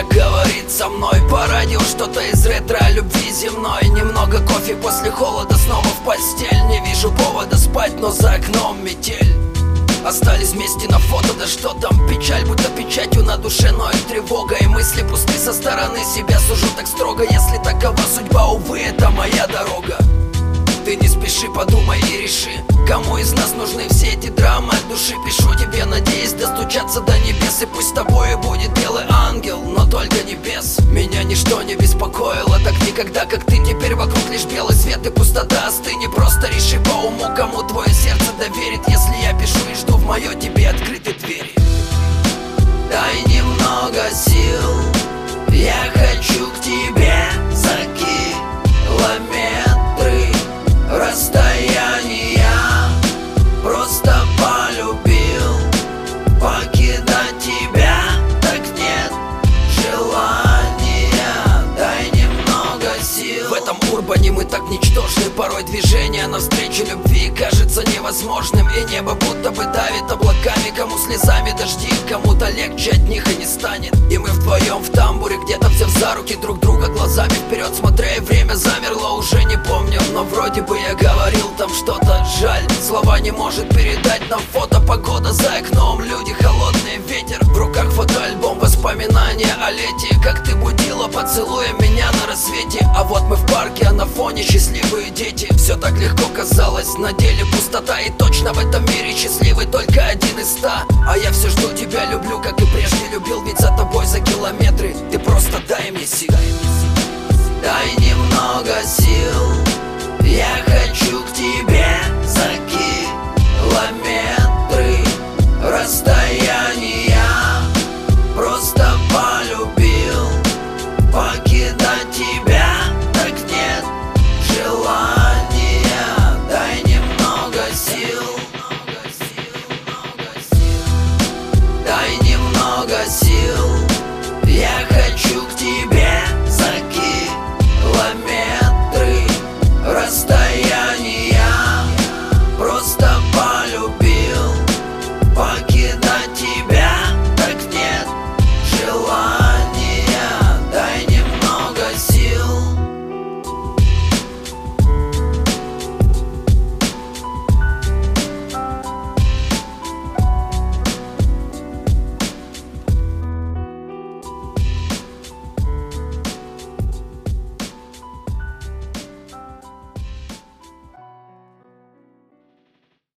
Человек говорит со мной по радио что-то из ретро о любви земной. Немного кофе после холода, снова в постель. Не вижу повода спать, но за окном метель. Остались вместе на фото, да что там, печаль, будто печатью на душе ноет тревога. И мысли пусты, со стороны себя сужу так строго. Если такова судьба, увы, это моя дорога. Ты не спеши, подумай и реши, кому из нас нужны все эти драмы от души. Пишу тебе, надеясь достучаться до небес. И пусть с тобой будет белый ангел, но только небес. Меня ничто не беспокоило так никогда, как ты. Теперь вокруг лишь белый свет и пустота. Остынь, просто реши по уму, кому твое сердце доверит. Если я пишу и жду в мое тебе открытой двери. Дай немного сил, я хочу к тебе за километры расстояния. Просто полюбил, покидать тебя так нет желания. Дай немного сил. В этом урбане мы так ничтожны, порой движение навстречу любви кажется невозможным. И небо будто бы давит облаками, кому слезами дожди, кому-то легче от них и не станет. И мы вдвоем в тамбуре, где-то взяв за руки друг друга, глазами вперед смотря, и время замерло, уже не помню. Но вроде бы я говорил там что-то, жаль, слова не может передать. На фото погода за окном, люди холодные, ветер, в руках фотоальбом, воспоминания о лете. Как ты будила, поцелуя меня на рассвете. А вот мы в парке, а на фоне счастливые дети. Все так легко казалось, на деле пустота. И точно в этом мире счастливый только один из 100. А я все жду тебя, люблю, как и прежде любил. Ведь за тобой за километры, ты просто дай мне сил. Дай немного сил, я хочу